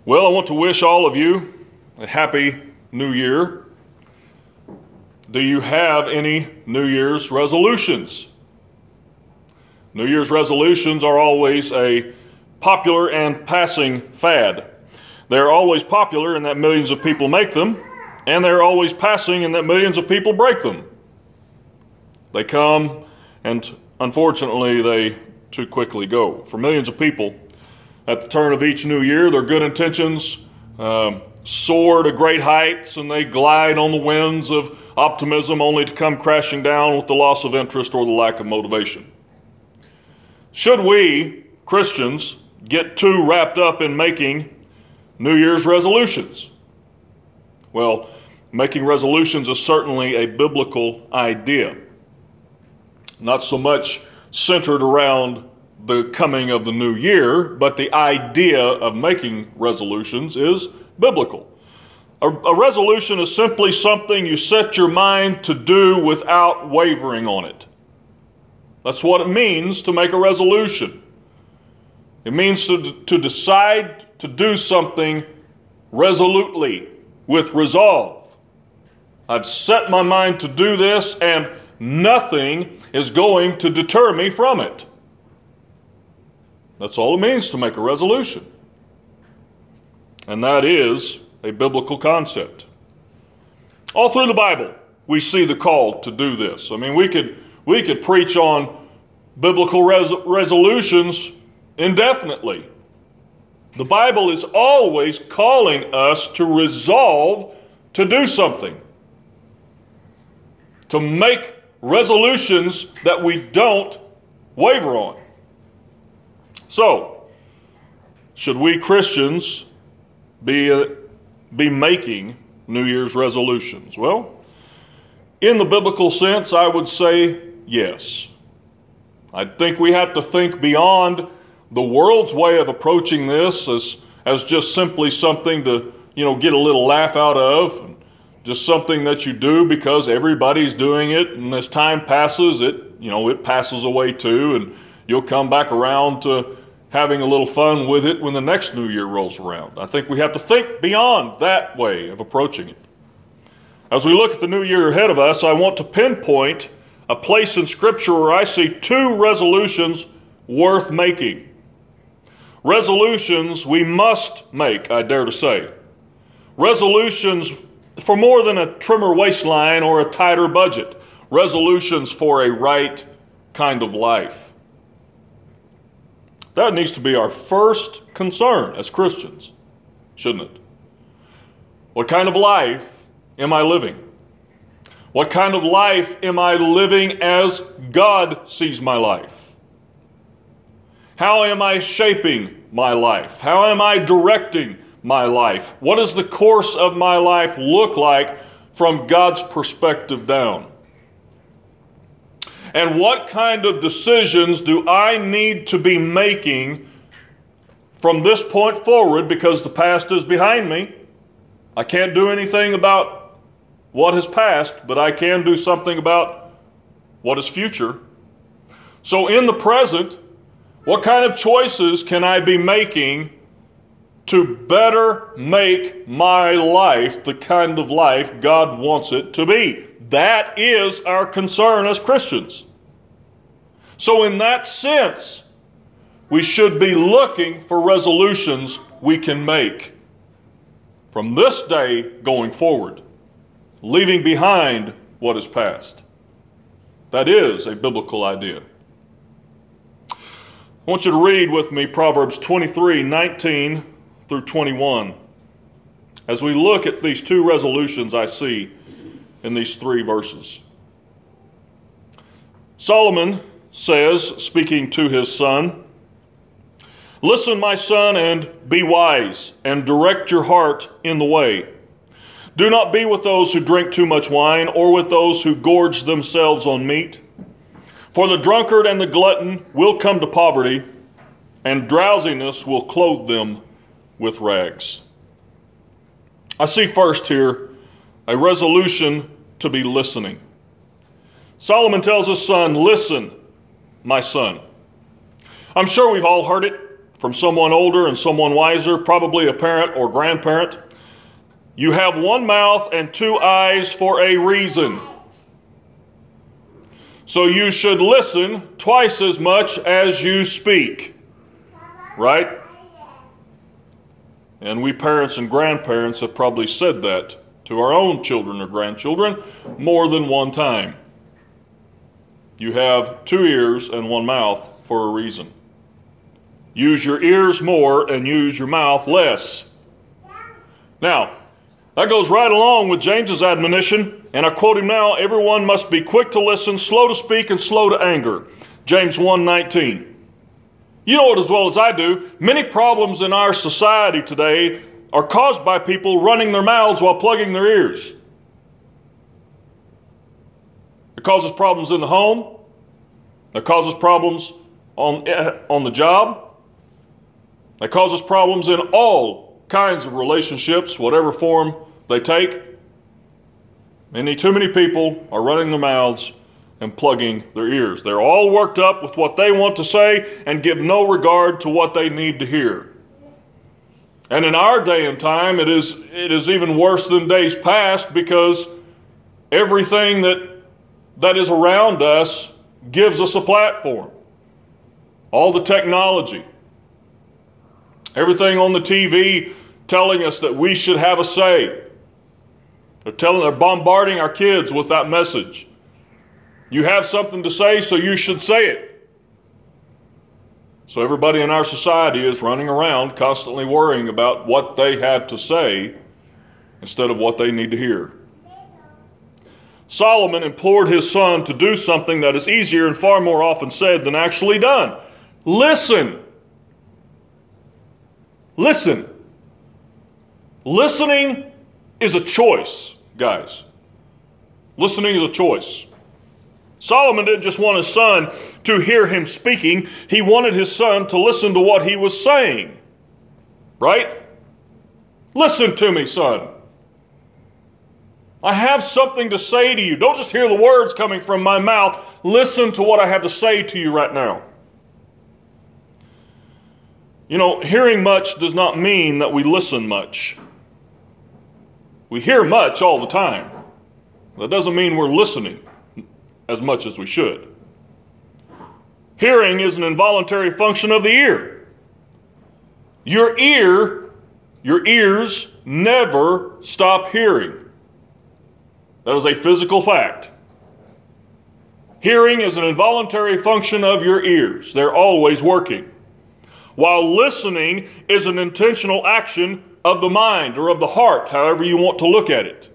Well, I want to wish all of you a happy New Year. Do you have any New Year's resolutions? New Year's resolutions are always a popular and passing fad. They're always popular in that millions of people make them, and they're always passing in that millions of people break them. They come, and unfortunately, they too quickly go. For millions of people, at the turn of each new year, their good intentions soar to great heights, and they glide on the winds of optimism only to come crashing down with the loss of interest or the lack of motivation. Should we, Christians, get too wrapped up in making New Year's resolutions? Well, making resolutions is certainly a biblical idea. Not so much centered around the coming of the new year, but the idea of making resolutions is biblical. A resolution is simply something you set your mind to do without wavering on it. That's what it means to make a resolution. It means to decide to do something resolutely, with resolve. I've set my mind to do this, and nothing is going to deter me from it. That's all it means to make a resolution. And that is a biblical concept. All through the Bible, we see the call to do this. I mean, we could preach on biblical resolutions indefinitely. The Bible is always calling us to resolve to do something, to make resolutions that we don't waver on. So, should we Christians be making New Year's resolutions? Well, in the biblical sense, I would say yes. I think we have to think beyond the world's way of approaching this as just simply something to, get a little laugh out of, and just something that you do because everybody's doing it, and as time passes, it passes away too, and you'll come back around to having a little fun with it when the next new year rolls around. I think we have to think beyond that way of approaching it. As we look at the new year ahead of us, I want to pinpoint a place in Scripture where I see two resolutions worth making. Resolutions we must make, I dare to say. Resolutions for more than a trimmer waistline or a tighter budget. Resolutions for a right kind of life. That needs to be our first concern as Christians, shouldn't it? What kind of life am I living? What kind of life am I living as God sees my life? How am I shaping my life? How am I directing my life? What does the course of my life look like from God's perspective down? And what kind of decisions do I need to be making from this point forward, because the past is behind me? I can't do anything about what has passed, but I can do something about what is future. So in the present, what kind of choices can I be making to better make my life the kind of life God wants it to be? That is our concern as Christians. So in that sense, we should be looking for resolutions we can make from this day going forward, leaving behind what is past. That is a biblical idea. I want you to read with me Proverbs 23:19 through 21 as we look at these two resolutions I see in these three verses. Solomon says, speaking to his son, "Listen, my son, and be wise, and direct your heart in the way. Do not be with those who drink too much wine, or with those who gorge themselves on meat. For the drunkard and the glutton will come to poverty, and drowsiness will clothe them with rags." I see first here a resolution to be listening. Solomon tells his son, "Listen, my son." I'm sure we've all heard it from someone older and someone wiser, probably a parent or grandparent. You have one mouth and two eyes for a reason. So you should listen twice as much as you speak. Right? And we parents and grandparents have probably said that to our own children or grandchildren more than one time. You have two ears and one mouth for a reason. Use your ears more and use your mouth less. Now, that goes right along with James's admonition, and I quote him now, everyone must be quick to listen, slow to speak, and slow to anger. James 1:19. You know it as well as I do. Many problems in our society today are caused by people running their mouths while plugging their ears. It causes problems in the home. It causes problems on the job. It causes problems in all kinds of relationships, whatever form they take. Too many people are running their mouths and plugging their ears. They're all worked up with what they want to say and give no regard to what they need to hear. And in our day and time, it is even worse than days past, because everything that is around us gives us a platform. All the technology, everything on the TV telling us that we should have a say. They're bombarding our kids with that message. You have something to say, so you should say it. So everybody in our society is running around constantly worrying about what they have to say instead of what they need to hear. Solomon implored his son to do something that is easier and far more often said than actually done. Listen. Listen. Listening is a choice, guys. Listening is a choice. Solomon didn't just want his son to hear him speaking. He wanted his son to listen to what he was saying. Right? Listen to me, son. I have something to say to you. Don't just hear the words coming from my mouth. Listen to what I have to say to you right now. You know, hearing much does not mean that we listen much. We hear much all the time. That doesn't mean we're listening as much as we should. Hearing is an involuntary function of the ear. Your ears never stop hearing. That is a physical fact. Hearing is an involuntary function of your ears. They're always working. While listening is an intentional action of the mind or of the heart, however you want to look at it.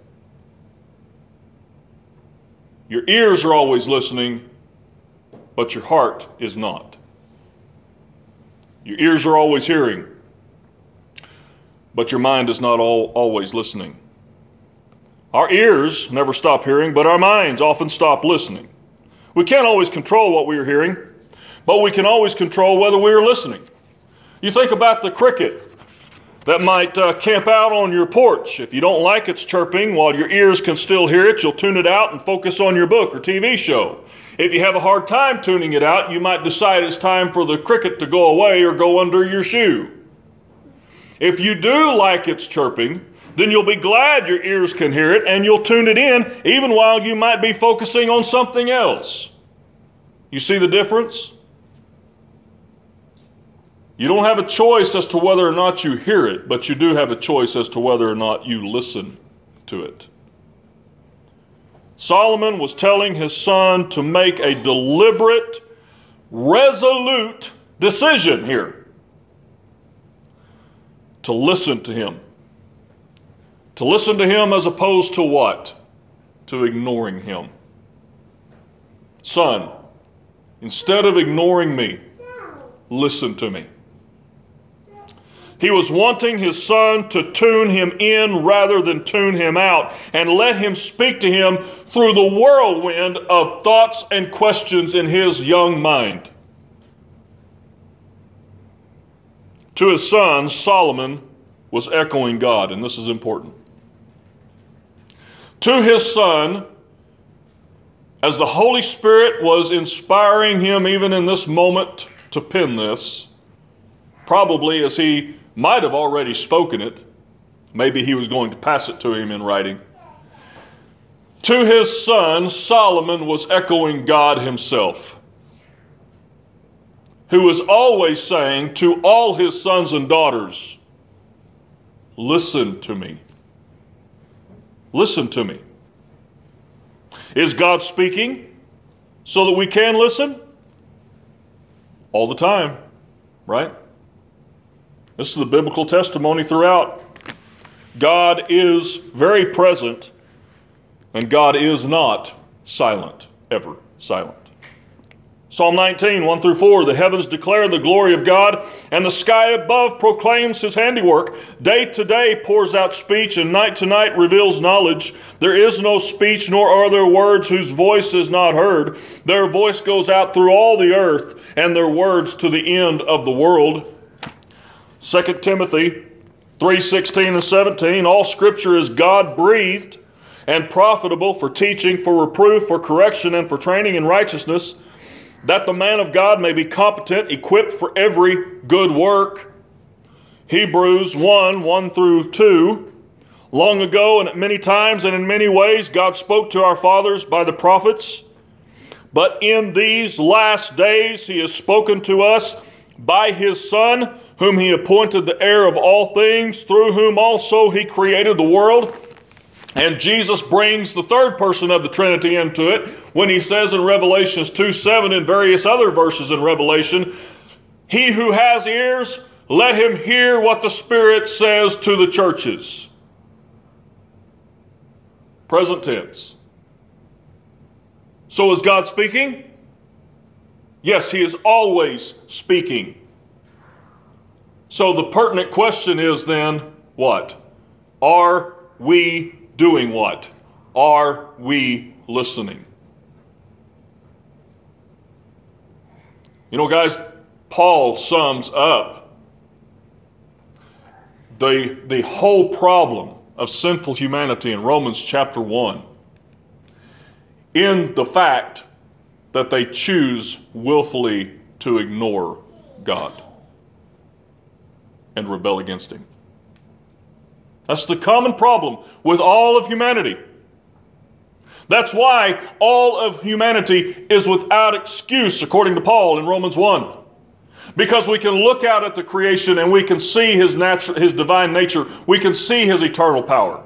Your ears are always listening, but your heart is not. Your ears are always hearing, but your mind is not always listening. Our ears never stop hearing, but our minds often stop listening. We can't always control what we are hearing, but we can always control whether we are listening. You think about the cricket that might camp out on your porch. If you don't like its chirping, while your ears can still hear it, you'll tune it out and focus on your book or TV show. If you have a hard time tuning it out, you might decide it's time for the cricket to go away or go under your shoe. If you do like its chirping, then you'll be glad your ears can hear it and you'll tune it in even while you might be focusing on something else. You see the difference? You don't have a choice as to whether or not you hear it, but you do have a choice as to whether or not you listen to it. Solomon was telling his son to make a deliberate, resolute decision here. To listen to him. To listen to him as opposed to what? To ignoring him. Son, instead of ignoring me, listen to me. He was wanting his son to tune him in rather than tune him out, and let him speak to him through the whirlwind of thoughts and questions in his young mind. To his son, Solomon was echoing God, and this is important. To his son, as the Holy Spirit was inspiring him even in this moment to pen this, probably as he might have already spoken it, maybe he was going to pass it to him in writing. To his son, Solomon was echoing God himself, who was always saying to all his sons and daughters, listen to me. Listen to me. Is God speaking so that we can listen? All the time, right? This is the biblical testimony throughout. God is very present, and God is not silent, ever silent. Psalm 19, 1 through 4, the heavens declare the glory of God, and the sky above proclaims his handiwork. Day to day pours out speech, and night to night reveals knowledge. There is no speech, nor are there words whose voice is not heard. Their voice goes out through all the earth, and their words to the end of the world. 2 Timothy 3:16 and 17, all scripture is God-breathed and profitable for teaching, for reproof, for correction, and for training in righteousness, that the man of God may be competent, equipped for every good work. Hebrews 1 through 2, long ago and at many times and in many ways God spoke to our fathers by the prophets, but in these last days he has spoken to us by his Son, whom he appointed the heir of all things, through whom also he created the world. And Jesus brings the third person of the Trinity into it when he says in Revelations 2:7 and various other verses in Revelation, he who has ears, let him hear what the Spirit says to the churches. Present tense. So is God speaking? Yes, he is always speaking. So the pertinent question is then, what? Are we doing what? Are we listening? You know, guys, Paul sums up the whole problem of sinful humanity in Romans chapter 1 in the fact that they choose willfully to ignore God and rebel against him. That's the common problem with all of humanity. That's why all of humanity is without excuse, according to Paul in Romans 1. Because we can look out at the creation and we can see his divine nature. We can see his eternal power.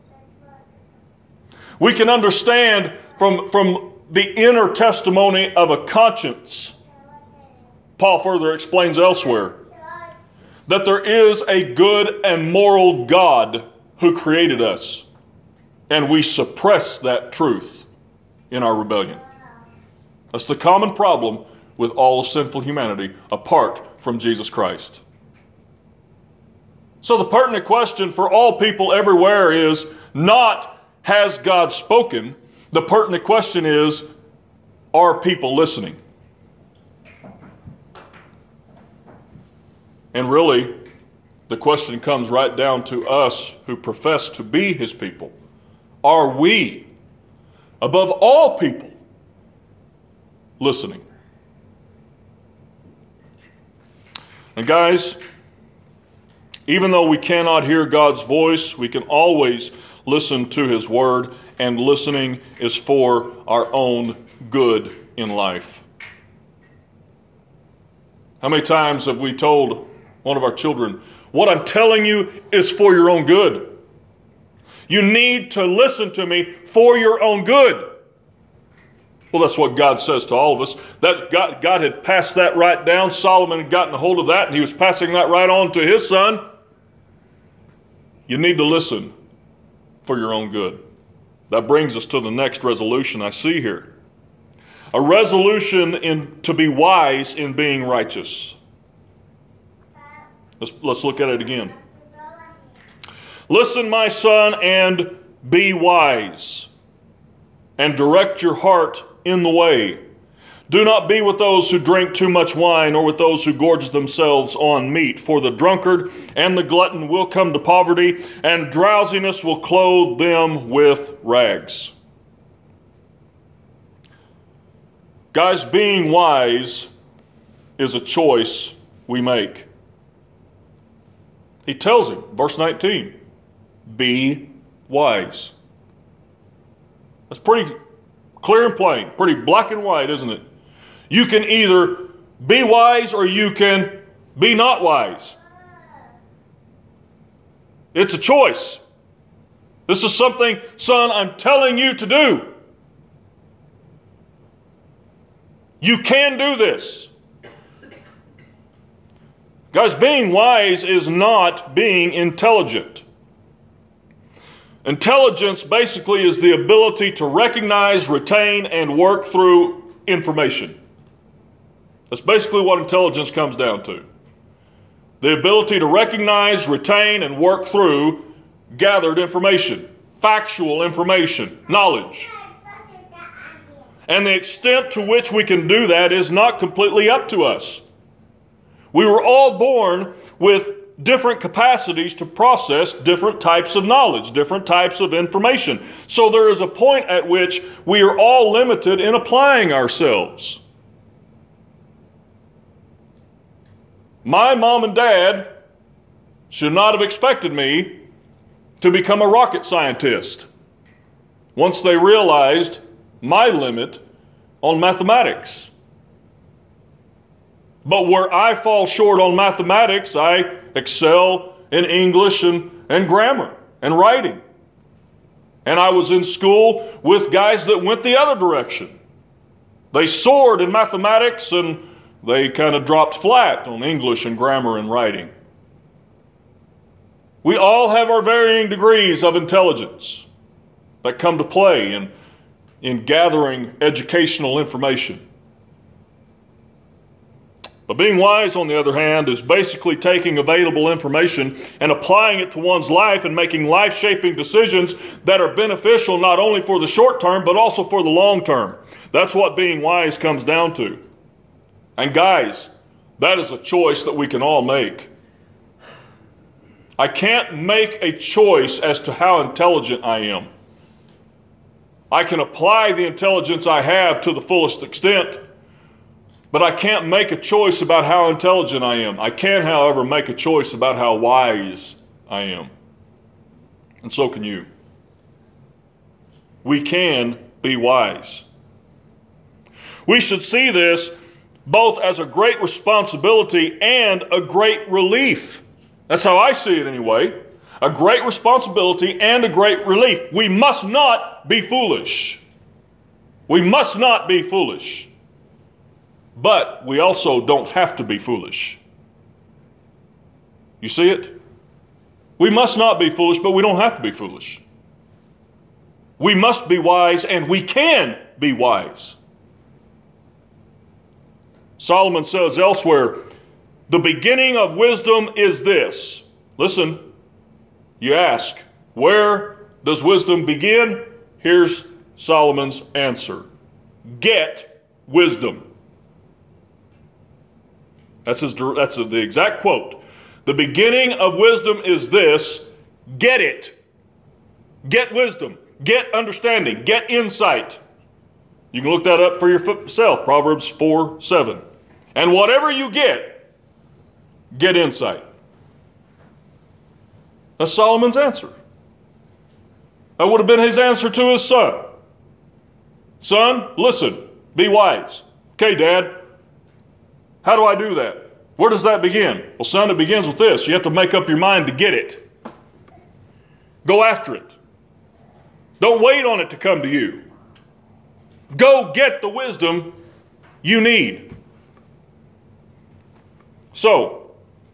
We can understand from the inner testimony of a conscience. Paul further explains elsewhere that there is a good and moral God who created us, and we suppress that truth in our rebellion. That's the common problem with all sinful humanity apart from Jesus Christ. So the pertinent question for all people everywhere is not, has God spoken? The pertinent question is, are people listening? And really, the question comes right down to us who profess to be his people. Are we, above all people, listening? And guys, even though we cannot hear God's voice, we can always listen to his word, and listening is for our own good in life. How many times have we told one of our children, what I'm telling you is for your own good. You need to listen to me for your own good. Well, that's what God says to all of us. That God had passed that right down. Solomon had gotten a hold of that, and he was passing that right on to his son. You need to listen for your own good. That brings us to the next resolution I see here. A resolution to be wise in being righteous. Let's look at it again. Listen, my son, and be wise, and direct your heart in the way. Do not be with those who drink too much wine, or with those who gorge themselves on meat. For the drunkard and the glutton will come to poverty, and drowsiness will clothe them with rags. Guys, being wise is a choice we make. He tells him, verse 19, be wise. That's pretty clear and plain, pretty black and white, isn't it? You can either be wise or you can be not wise. It's a choice. This is something, son, I'm telling you to do. You can do this. Guys, being wise is not being intelligent. Intelligence basically is the ability to recognize, retain, and work through information. That's basically what intelligence comes down to. The ability to recognize, retain, and work through gathered information, factual information, knowledge. And the extent to which we can do that is not completely up to us. We were all born with different capacities to process different types of knowledge, different types of information. So there is a point at which we are all limited in applying ourselves. My mom and dad should not have expected me to become a rocket scientist once they realized my limit on mathematics. But where I fall short on mathematics, I excel in English and grammar and writing. And I was in school with guys that went the other direction. They soared in mathematics and they kind of dropped flat on English and grammar and writing. We all have our varying degrees of intelligence that come to play in gathering educational information. But being wise, on the other hand, is basically taking available information and applying it to one's life and making life-shaping decisions that are beneficial not only for the short term, but also for the long term. That's what being wise comes down to. And guys, that is a choice that we can all make. I can't make a choice as to how intelligent I am. I can apply the intelligence I have to the fullest extent, but I can't make a choice about how intelligent I am. I can, however, make a choice about how wise I am. And so can you. We can be wise. We should see this both as a great responsibility and a great relief. That's how I see it anyway. A great responsibility and a great relief. We must not be foolish. We must not be foolish. But we also don't have to be foolish. You see it? We must not be foolish, but we don't have to be foolish. We must be wise, and we can be wise. Solomon says elsewhere, the beginning of wisdom is this. Listen, you ask, where does wisdom begin? Here's Solomon's answer. Get wisdom. That's the exact quote. The beginning of wisdom is this. Get it. Get wisdom. Get understanding. Get insight. You can look that up for yourself. Proverbs 4:7. And whatever you get insight. That's Solomon's answer. That would have been his answer to his son. Son, listen, be wise. Okay, Dad, how do I do that? Where does that begin? Well, son, it begins with this. You have to make up your mind to get it. Go after it. Don't wait on it to come to you. Go get the wisdom you need. So,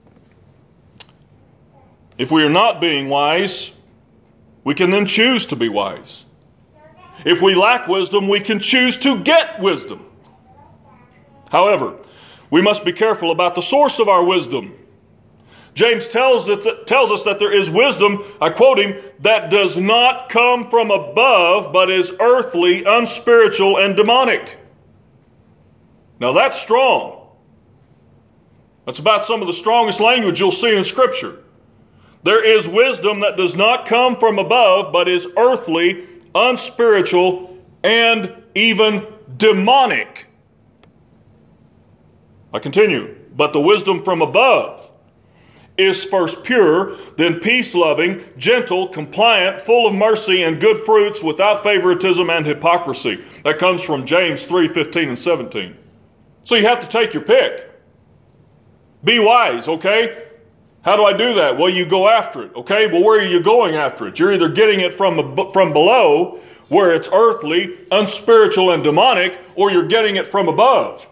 if we are not being wise, we can then choose to be wise. If we lack wisdom, we can choose to get wisdom. However, we must be careful about the source of our wisdom. James tells us that there is wisdom, I quote him, that does not come from above, but is earthly, unspiritual, and demonic. Now that's strong. That's about some of the strongest language you'll see in Scripture. There is wisdom that does not come from above, but is earthly, unspiritual, and even demonic. I continue. But the wisdom from above is first pure, then peace-loving, gentle, compliant, full of mercy and good fruits, without favoritism and hypocrisy. That comes from James 3:15 and 17. So you have to take your pick. Be wise, okay? How do I do that? Well, you go after it, okay? Well, where are you going after it? You're either getting it from below, where it's earthly, unspiritual, and demonic, or you're getting it from above,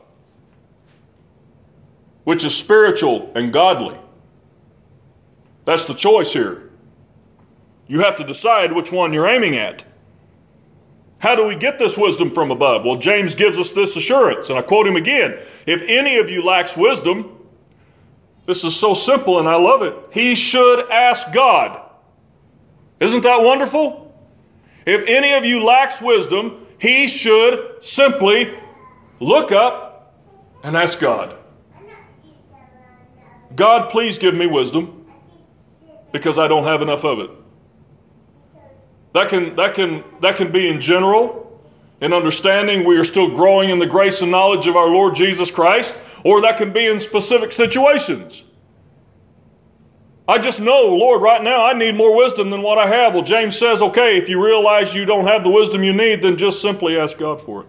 which is spiritual and godly. That's the choice here. You have to decide which one you're aiming at. How do we get this wisdom from above? Well, James gives us this assurance, and I quote him again. If any of you lacks wisdom, this is so simple and I love it, he should ask God. Isn't that wonderful? If any of you lacks wisdom, he should simply look up and ask God. God, please give me wisdom, because I don't have enough of it. That can be in general, in understanding we are still growing in the grace and knowledge of our Lord Jesus Christ, or that can be in specific situations. I just know, Lord, right now I need more wisdom than what I have. Well, James says, okay, if you realize you don't have the wisdom you need, then just simply ask God for it.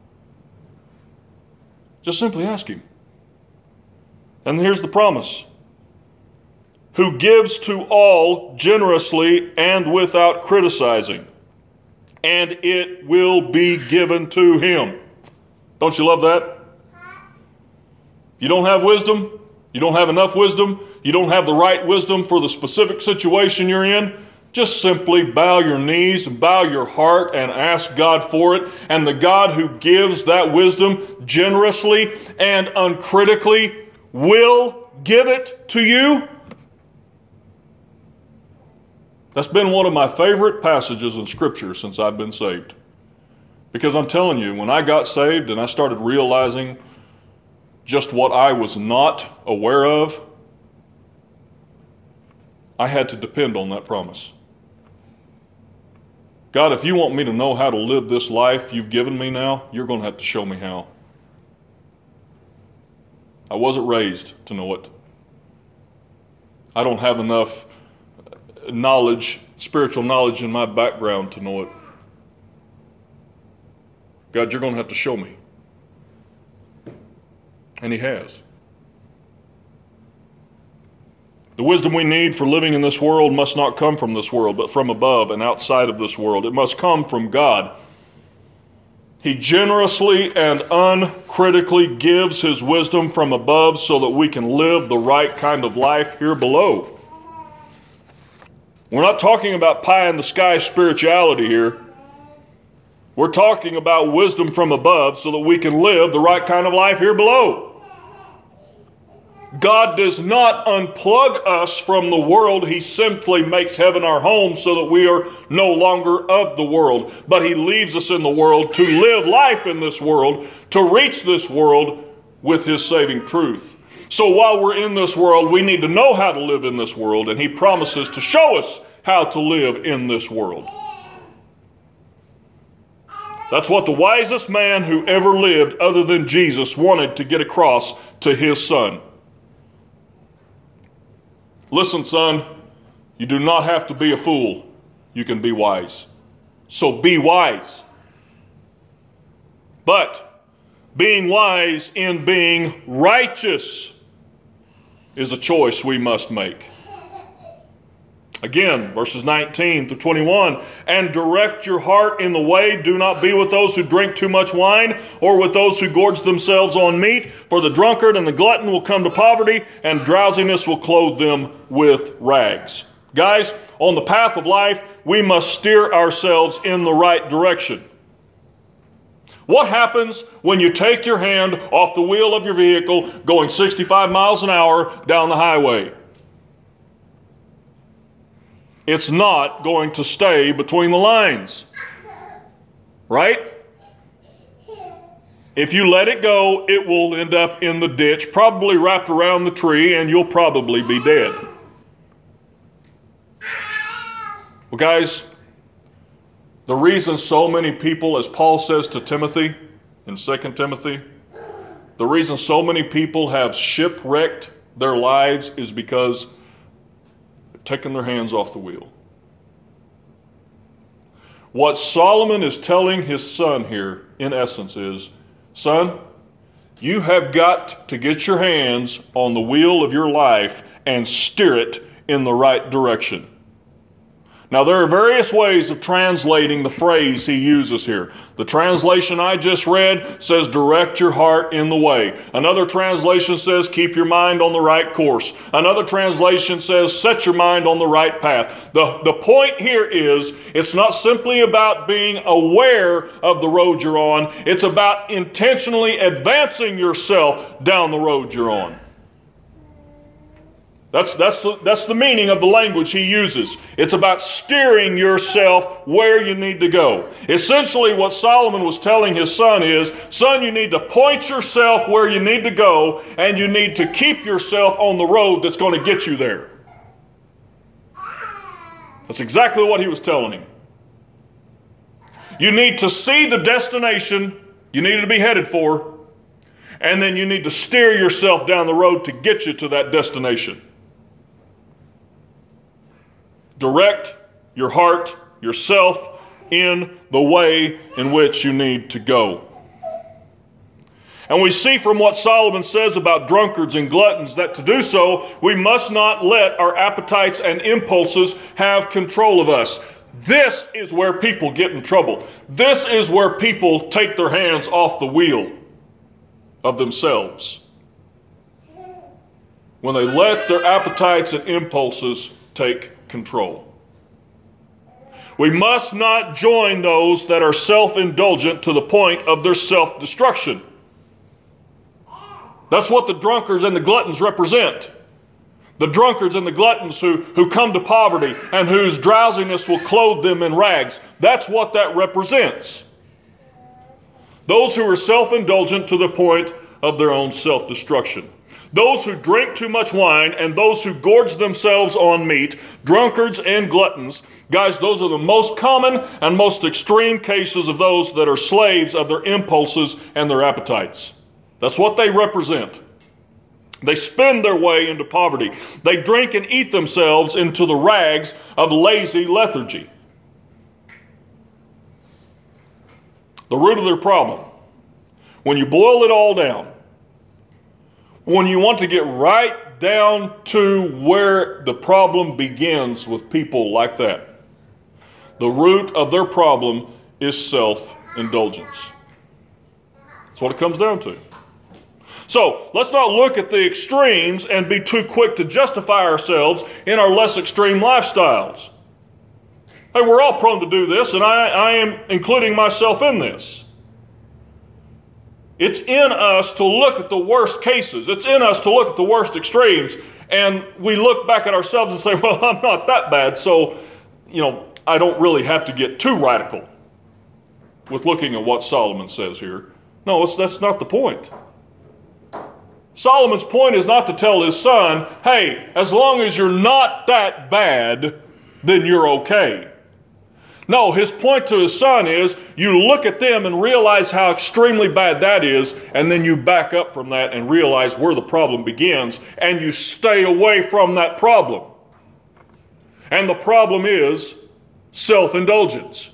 Just simply ask Him. And here's the promise. Who gives to all generously and without criticizing, and it will be given to him. Don't you love that? You don't have wisdom, you don't have enough wisdom, you don't have the right wisdom for the specific situation you're in, just simply bow your knees and bow your heart and ask God for it. And the God who gives that wisdom generously and uncritically will give it to you. That's been one of my favorite passages in Scripture since I've been saved. Because I'm telling you, when I got saved and I started realizing just what I was not aware of, I had to depend on that promise. God, if you want me to know how to live this life you've given me now, you're going to have to show me how. I wasn't raised to know it. I don't have enough knowledge, spiritual knowledge in my background to know it. God, you're going to have to show me. And He has. The wisdom we need for living in this world must not come from this world, but from above and outside of this world. It must come from God. He generously and uncritically gives His wisdom from above so that we can live the right kind of life here below. We're not talking about pie in the sky spirituality here. We're talking about wisdom from above so that we can live the right kind of life here below. God does not unplug us from the world. He simply makes heaven our home so that we are no longer of the world. But He leaves us in the world to live life in this world, to reach this world with His saving truth. So while we're in this world, we need to know how to live in this world, and He promises to show us how to live in this world. That's what the wisest man who ever lived other than Jesus wanted to get across to his son. Listen, son, you do not have to be a fool. You can be wise. So be wise. But being wise in being righteous is a choice we must make. Again, verses 19 through 21, and direct your heart in the way. Do not be with those who drink too much wine, or with those who gorge themselves on meat, for the drunkard and the glutton will come to poverty, and drowsiness will clothe them with rags. Guys, on the path of life, we must steer ourselves in the right direction. What happens when you take your hand off the wheel of your vehicle going 65 miles an hour down the highway? It's not going to stay between the lines, right? If you let it go, it will end up in the ditch, probably wrapped around the tree, and you'll probably be dead. Well, guys, the reason so many people, as Paul says to Timothy in 2 Timothy, the reason so many people have shipwrecked their lives is because taking their hands off the wheel. What Solomon is telling his son here, in essence, is, son, you have got to get your hands on the wheel of your life and steer it in the right direction. Now, there are various ways of translating the phrase he uses here. The translation I just read says, direct your heart in the way. Another translation says, keep your mind on the right course. Another translation says, set your mind on the right path. The point here is, it's not simply about being aware of the road you're on. It's about intentionally advancing yourself down the road you're on. That's the meaning of the language he uses. It's about steering yourself where you need to go. Essentially, what Solomon was telling his son is, son, you need to point yourself where you need to go, and you need to keep yourself on the road that's going to get you there. That's exactly what he was telling him. You need to see the destination you need to be headed for, and then you need to steer yourself down the road to get you to that destination. Direct your heart, yourself, in the way in which you need to go. And we see from what Solomon says about drunkards and gluttons that to do so, we must not let our appetites and impulses have control of us. This is where people get in trouble. This is where people take their hands off the wheel of themselves. When they let their appetites and impulses take control. We must not join those that are self-indulgent to the point of their self-destruction. That's what the drunkards and the gluttons represent. The drunkards and the gluttons who come to poverty and whose drowsiness will clothe them in rags. That's what that represents. Those who are self-indulgent to the point of their own self-destruction. Those who drink too much wine and those who gorge themselves on meat, drunkards and gluttons, guys, those are the most common and most extreme cases of those that are slaves of their impulses and their appetites. That's what they represent. They spend their way into poverty. They drink and eat themselves into the rags of lazy lethargy. The root of their problem, when you boil it all down, when you want to get right down to where the problem begins with people like that, the root of their problem is self-indulgence. That's what it comes down to. So let's not look at the extremes and be too quick to justify ourselves in our less extreme lifestyles. Hey, we're all prone to do this, and I am including myself in this. It's in us to look at the worst cases. It's in us to look at the worst extremes. And we look back at ourselves and say, well, I'm not that bad, so, I don't really have to get too radical with looking at what Solomon says here. No, that's not the point. Solomon's point is not to tell his son, hey, as long as you're not that bad, then you're okay. No, his point to his son is, you look at them and realize how extremely bad that is, and then you back up from that and realize where the problem begins, and you stay away from that problem. And the problem is self-indulgence.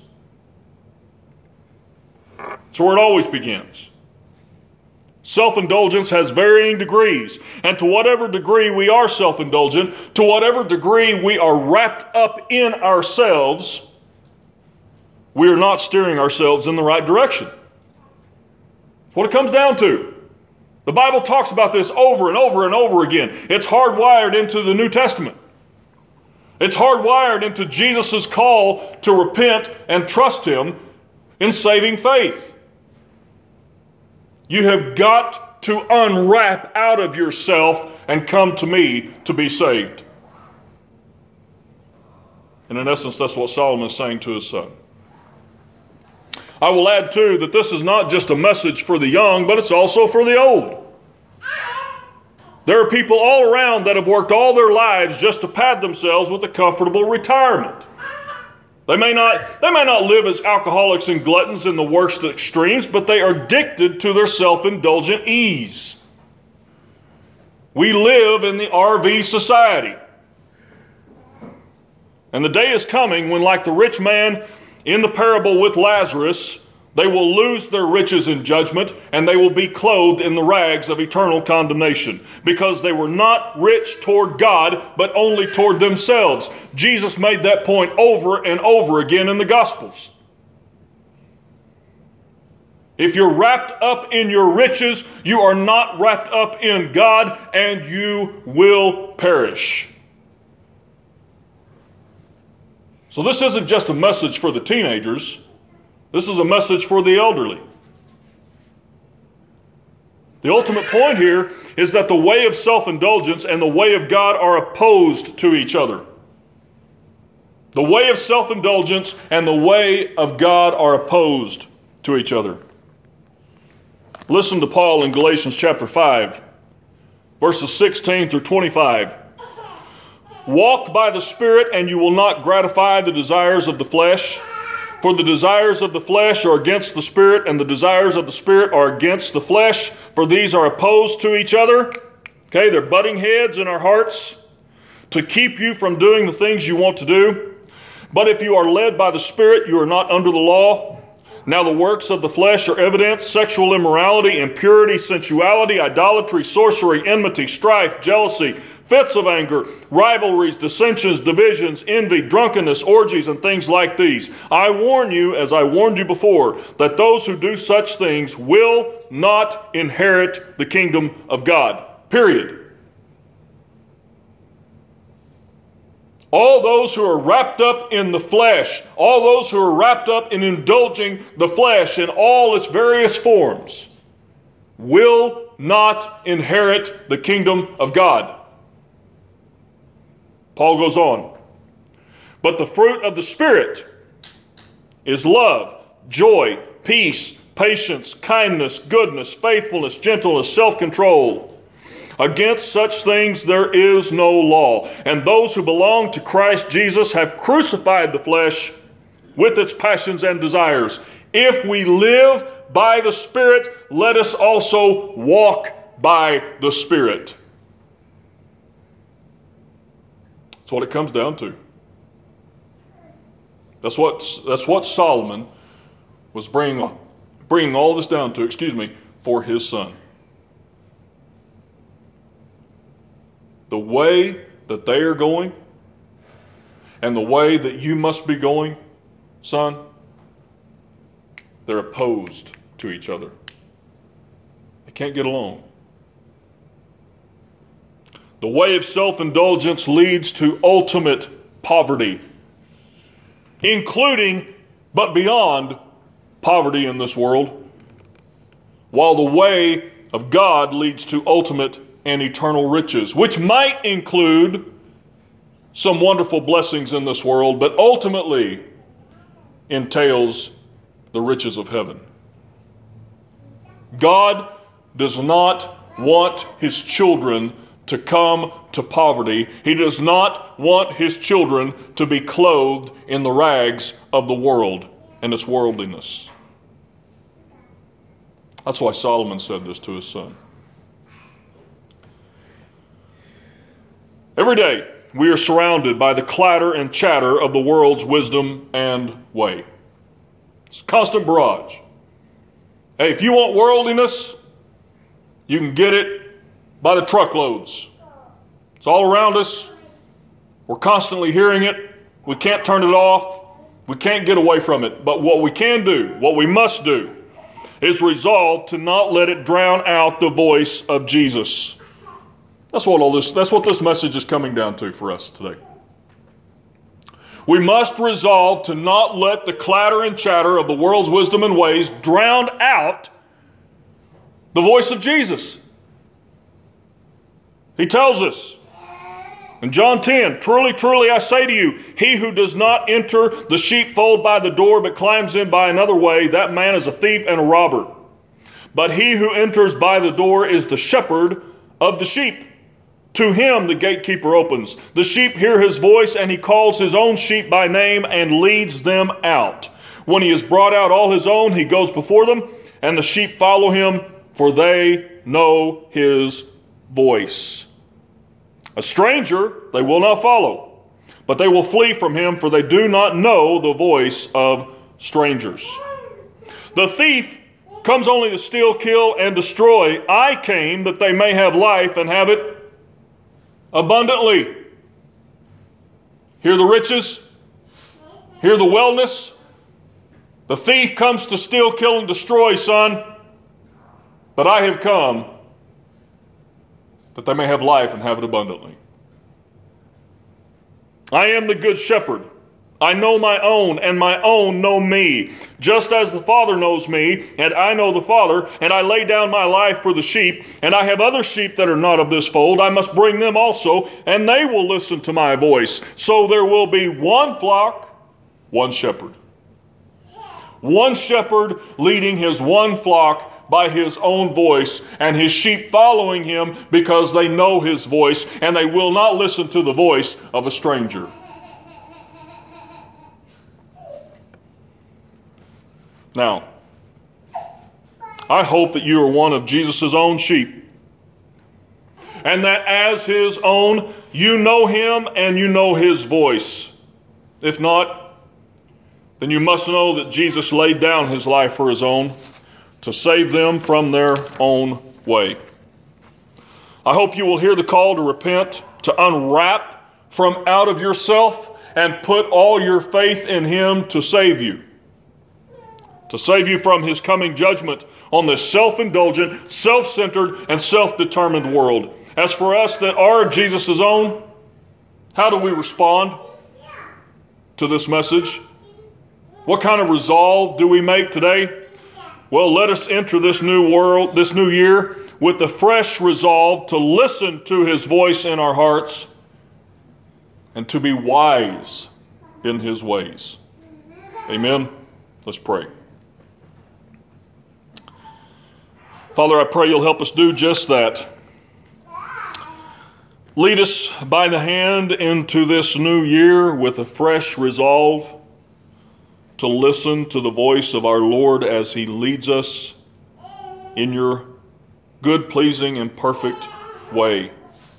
That's where it always begins. Self-indulgence has varying degrees, and to whatever degree we are self-indulgent, to whatever degree we are wrapped up in ourselves, we are not steering ourselves in the right direction. That's what it comes down to. The Bible talks about this over and over and over again. It's hardwired into the New Testament. It's hardwired into Jesus' call to repent and trust Him in saving faith. You have got to unwrap out of yourself and come to me to be saved. And in essence, that's what Solomon is saying to his son. I will add, too, that this is not just a message for the young, but it's also for the old. There are people all around that have worked all their lives just to pad themselves with a comfortable retirement. They may not live as alcoholics and gluttons in the worst extremes, but they are addicted to their self-indulgent ease. We live in the RV society. And the day is coming when, like the rich man in the parable with Lazarus, they will lose their riches in judgment, and they will be clothed in the rags of eternal condemnation, because they were not rich toward God, but only toward themselves. Jesus made that point over and over again in the Gospels. If you're wrapped up in your riches, you are not wrapped up in God, and you will perish. So this isn't just a message for the teenagers. This is a message for the elderly. The ultimate point here is that the way of self-indulgence and the way of God are opposed to each other. The way of self-indulgence and the way of God are opposed to each other. Listen to Paul in Galatians chapter 5, verses 16 through 25. Walk by the Spirit, and you will not gratify the desires of the flesh. For the desires of the flesh are against the Spirit, and the desires of the Spirit are against the flesh, for these are opposed to each other. Okay, they're butting heads in our hearts to keep you from doing the things you want to do. But if you are led by the Spirit, you are not under the law. Now the works of the flesh are evident: sexual immorality, impurity, sensuality, idolatry, sorcery, enmity, strife, jealousy, fits of anger, rivalries, dissensions, divisions, envy, drunkenness, orgies, and things like these. I warn you, as I warned you before, that those who do such things will not inherit the kingdom of God. Period. All those who are wrapped up in the flesh, all those who are wrapped up in indulging the flesh in all its various forms, will not inherit the kingdom of God. Paul goes on. But the fruit of the Spirit is love, joy, peace, patience, kindness, goodness, faithfulness, gentleness, self-control. Against such things there is no law. And those who belong to Christ Jesus have crucified the flesh with its passions and desires. If we live by the Spirit, let us also walk by the Spirit. That's what it comes down to. That's what Solomon was bringing all this down to, for his son. The way that they are going and the way that you must be going, son, they're opposed to each other. They can't get along. The way of self-indulgence leads to ultimate poverty, including, but beyond, poverty in this world, while the way of God leads to ultimate and eternal riches, which might include some wonderful blessings in this world, but ultimately entails the riches of heaven. God does not want his children to come to poverty. He does not want his children to be clothed in the rags of the world and its worldliness. That's why Solomon said this to his son. Every day, we are surrounded by the clatter and chatter of the world's wisdom and way. It's a constant barrage. Hey, if you want worldliness, you can get it by the truckloads. It's all around us. We're constantly hearing it. We can't turn it off. We can't get away from it. But what we can do, what we must do, is resolve to not let it drown out the voice of Jesus. That's what this message is coming down to for us today. We must resolve to not let the clatter and chatter of the world's wisdom and ways drown out the voice of Jesus. He tells us in John 10, truly, truly, I say to you, he who does not enter the sheepfold by the door, but climbs in by another way, that man is a thief and a robber. But he who enters by the door is the shepherd of the sheep. To him the gatekeeper opens. The sheep hear his voice, and he calls his own sheep by name and leads them out. When he has brought out all his own, he goes before them, and the sheep follow him, for they know his voice. A stranger they will not follow, but they will flee from him, for they do not know the voice of strangers. The thief comes only to steal, kill, and destroy. I came that they may have life and have it abundantly. Hear the riches? Hear the wellness? The thief comes to steal, kill, and destroy, son. But I have come that they may have life and have it abundantly. I am the good shepherd. I know my own, and my own know me, just as the Father knows me, and I know the Father, and I lay down my life for the sheep, and I have other sheep that are not of this fold. I must bring them also, and they will listen to my voice. So there will be one flock, one shepherd. One shepherd leading his one flock by his own voice, and his sheep following him because they know his voice, and they will not listen to the voice of a stranger. Now, I hope that you are one of Jesus' own sheep, and that as his own, you know him and you know his voice. If not, then you must know that Jesus laid down his life for his own to save them from their own way. I hope you will hear the call to repent, to unwrap from out of yourself and put all your faith in him to save you. To save you from his coming judgment on this self-indulgent, self-centered, and self-determined world. As for us that are Jesus' own, how do we respond to this message? What kind of resolve do we make today? Well, let us enter this new world, this new year, with the fresh resolve to listen to his voice in our hearts and to be wise in his ways. Amen. Let's pray. Father, I pray you'll help us do just that. Lead us by the hand into this new year with a fresh resolve to listen to the voice of our Lord as he leads us in your good, pleasing, and perfect way.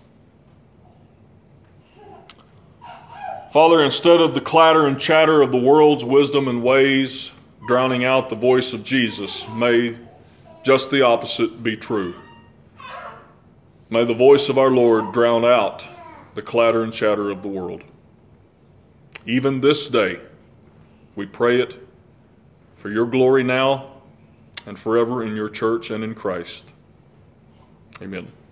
Father, instead of the clatter and chatter of the world's wisdom and ways drowning out the voice of Jesus, may just the opposite be true. May the voice of our Lord drown out the clatter and chatter of the world. Even this day, we pray it for your glory now and forever in your church and in Christ. Amen.